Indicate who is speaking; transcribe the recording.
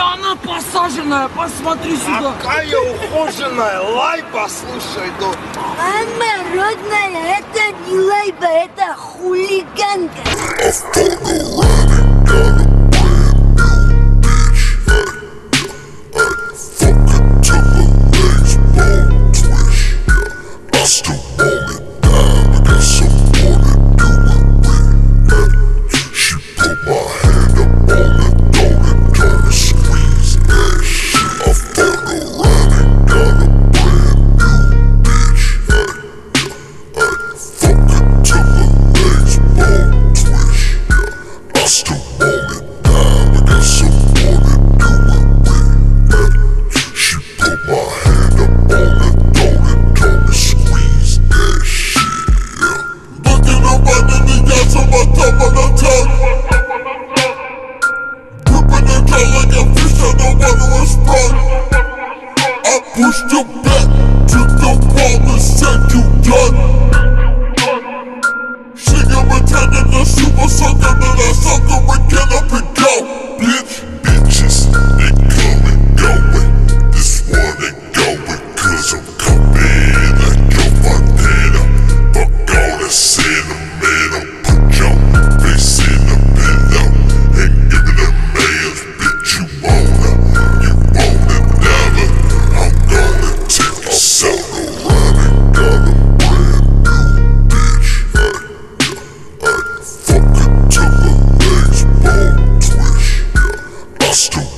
Speaker 1: Да она посаженная, посмотри сюда.
Speaker 2: Какая ухоженная, лай послушай, ну.
Speaker 3: Мама родная, это не лайба, это хулиганка.
Speaker 4: Push your back to the wall and said you done. She got pretending to super sucker, then I sucker and get up and go, bitch. Bitches, they come and going. This one ain't going, cause I'm coming like your bandana. Fuck all that sentimental. Put your face in the pillow and give it a man's bitch. You wanna never. I'm gonna take a solo running, got a brand new bitch. Fuck it till the legs bone twist. I still